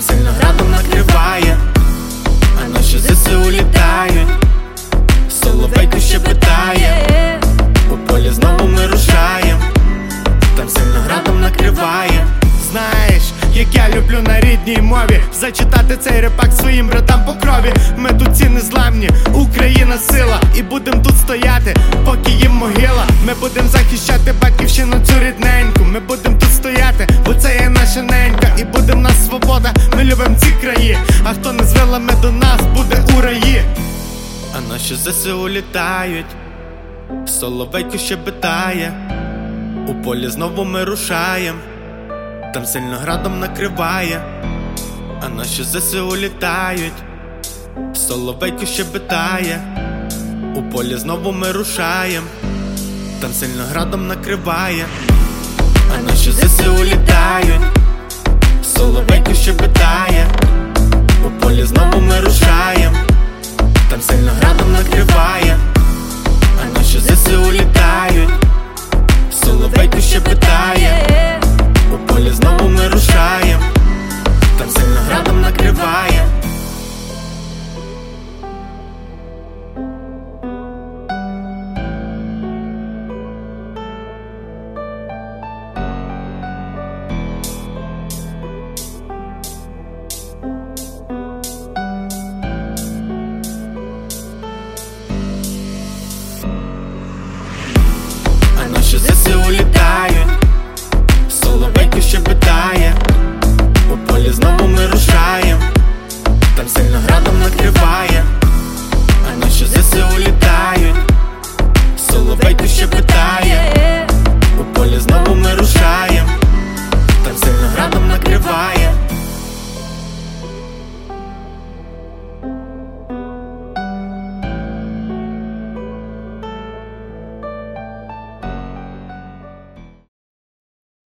сильно градом накриває, а наші ЗСУ літають, соловейко щебетає, у полі знову ми рушаєм, там сильно градом накриває. Знаєш, як я люблю на рідній мові зачитати цей репак своїм братам по крові. Ми тут ці незламні, Україна сила, і будем тут стояти, поки їм могила. Ми будем захищати батьківщину цю рідненьку. Ми будем тут стояти, бо це є наша ненька, і буде в нас свобода, ми любим ці краї. А хто не з вилами до нас, буде у раї. А наші ЗСУ літають, соловейко щебетає, у полі знову ми рушаєм, там сильно градом накриває, а наші ЗСУ літають, соловейко щебетає, у полі знову ми рушаєм, там сильно градом накриває, а наші ЗСУ літають, соловейко щебетає.